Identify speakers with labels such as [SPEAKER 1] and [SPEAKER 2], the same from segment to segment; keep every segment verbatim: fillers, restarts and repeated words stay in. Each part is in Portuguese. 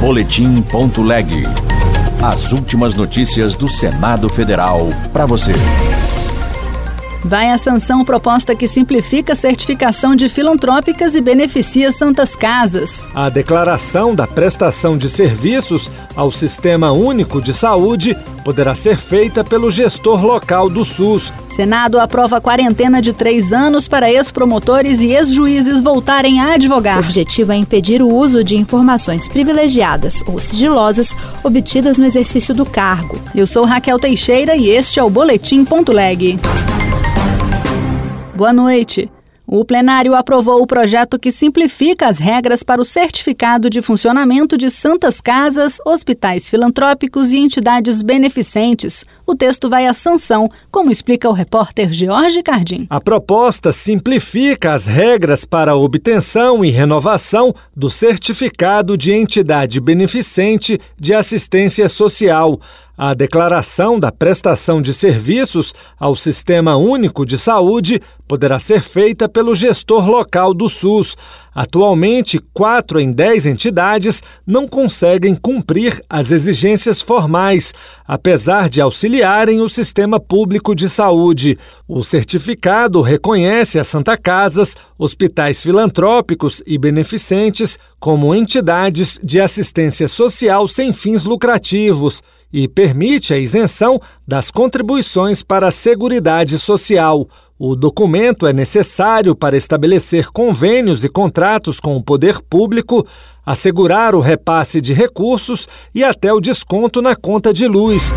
[SPEAKER 1] Boletim ponto leg. As últimas notícias do Senado Federal para você.
[SPEAKER 2] Vai à sanção proposta que simplifica a certificação de filantrópicas e beneficia santas casas.
[SPEAKER 3] A declaração da prestação de serviços ao Sistema Único de Saúde poderá ser feita pelo gestor local do SUS.
[SPEAKER 2] Senado aprova a quarentena de três anos para ex-promotores e ex-juízes voltarem a advogar.
[SPEAKER 4] O objetivo é impedir o uso de informações privilegiadas ou sigilosas obtidas no exercício do cargo.
[SPEAKER 2] Eu sou Raquel Teixeira e este é o Boletim ponto leg. Boa noite. O plenário aprovou o projeto que simplifica as regras para o certificado de funcionamento de santas casas, hospitais filantrópicos e entidades beneficentes. O texto vai à sanção, como explica o repórter Jorge Cardim.
[SPEAKER 3] A proposta simplifica as regras para a obtenção e renovação do certificado de entidade beneficente de assistência social. A declaração da prestação de serviços ao Sistema Único de Saúde poderá ser feita pelo gestor local do SUS. Atualmente, quatro em dez entidades não conseguem cumprir as exigências formais, apesar de auxiliarem o sistema público de saúde. O certificado reconhece as Santa Casas, hospitais filantrópicos e beneficentes como entidades de assistência social sem fins lucrativos e permite a isenção das contribuições para a Seguridade Social. O documento é necessário para estabelecer convênios e contratos com o poder público, assegurar o repasse de recursos e até o desconto na conta de luz.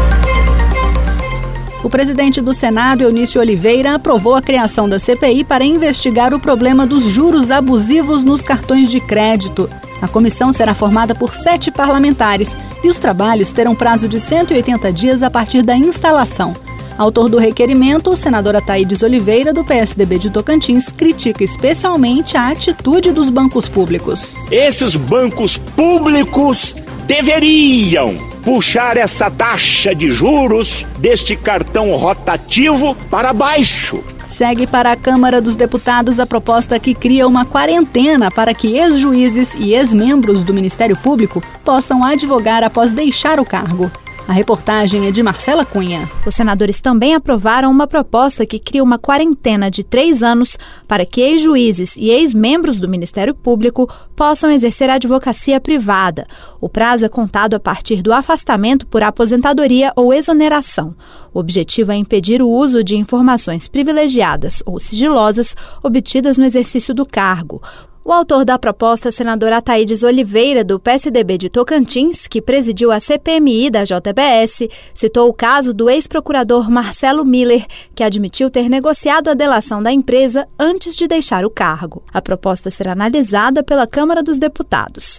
[SPEAKER 2] O presidente do Senado, Eunício Oliveira, aprovou a criação da C P I para investigar o problema dos juros abusivos nos cartões de crédito. A comissão será formada por sete parlamentares e os trabalhos terão prazo de cento e oitenta dias a partir da instalação. Autor do requerimento, o senador Ataídes Oliveira, do P S D B de Tocantins, critica especialmente a atitude dos bancos públicos.
[SPEAKER 5] Esses bancos públicos deveriam puxar essa taxa de juros deste cartão rotativo para baixo.
[SPEAKER 2] Segue para a Câmara dos Deputados a proposta que cria uma quarentena para que ex-juízes e ex-membros do Ministério Público possam advogar após deixar o cargo. A reportagem é de Marcela Cunha.
[SPEAKER 4] Os senadores também aprovaram uma proposta que cria uma quarentena de três anos para que ex-juízes e ex-membros do Ministério Público possam exercer a advocacia privada. O prazo é contado a partir do afastamento por aposentadoria ou exoneração. O objetivo é impedir o uso de informações privilegiadas ou sigilosas obtidas no exercício do cargo. O autor da proposta, senador Ataídes Oliveira, do P S D B de Tocantins, que presidiu a C P M I da J B S, citou o caso do ex-procurador Marcelo Miller, que admitiu ter negociado a delação da empresa antes de deixar o cargo. A proposta será analisada pela Câmara dos Deputados.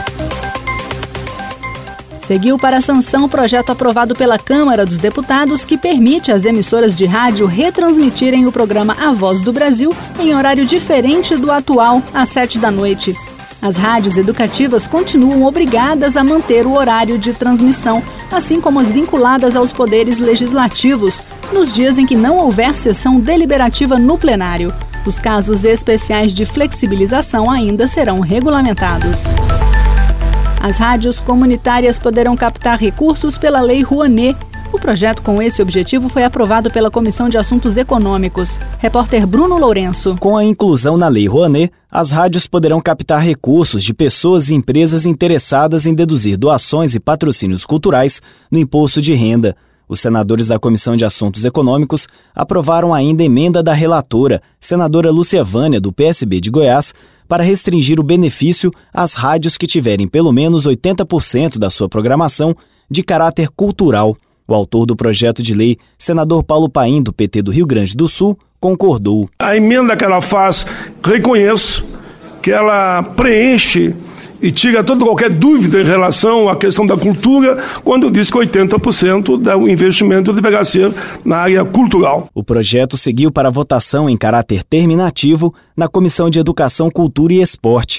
[SPEAKER 2] Seguiu para a sanção o projeto aprovado pela Câmara dos Deputados que permite às emissoras de rádio retransmitirem o programa A Voz do Brasil em horário diferente do atual, às sete da noite. As rádios educativas continuam obrigadas a manter o horário de transmissão, assim como as vinculadas aos poderes legislativos, nos dias em que não houver sessão deliberativa no plenário. Os casos especiais de flexibilização ainda serão regulamentados. As rádios comunitárias poderão captar recursos pela Lei Rouanet. O projeto com esse objetivo foi aprovado pela Comissão de Assuntos Econômicos. Repórter Bruno Lourenço.
[SPEAKER 6] Com a inclusão na Lei Rouanet, as rádios poderão captar recursos de pessoas e empresas interessadas em deduzir doações e patrocínios culturais no imposto de renda. Os senadores da Comissão de Assuntos Econômicos aprovaram ainda a emenda da relatora, senadora Lúcia Vânia, do P S B de Goiás, para restringir o benefício às rádios que tiverem pelo menos oitenta por cento da sua programação de caráter cultural. O autor do projeto de lei, senador Paulo Paim, do P T do Rio Grande do Sul, concordou.
[SPEAKER 7] A emenda que ela faz, reconheço que ela preenche e tira toda qualquer dúvida em relação à questão da cultura, quando diz que oitenta por cento do investimento deverá ser na área cultural.
[SPEAKER 6] O projeto seguiu para votação em caráter terminativo na Comissão de Educação, Cultura e Esporte.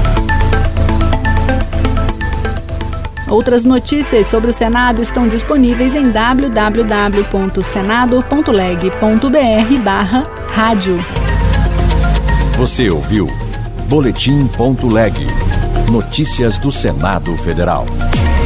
[SPEAKER 2] Outras notícias sobre o Senado estão disponíveis em w w w ponto senado ponto leg ponto b r barra rádio.
[SPEAKER 1] Você ouviu Boletim ponto leg. Notícias do Senado Federal.